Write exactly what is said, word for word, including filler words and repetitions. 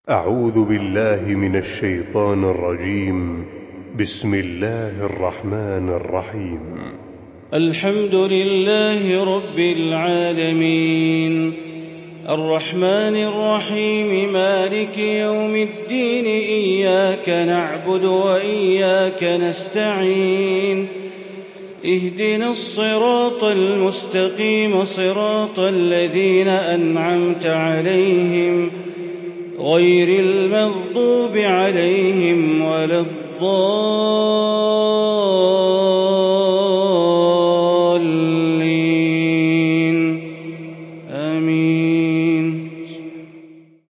أعوذ بالله من الشيطان الرجيم. بسم الله الرحمن الرحيم. الحمد لله رب العالمين، الرحمن الرحيم، مالك يوم الدين. إياك نعبد وإياك نستعين، اهدنا الصراط المستقيم، صراط الذين أنعمت عليهم غير المغضوب عليهم ولا الضالين.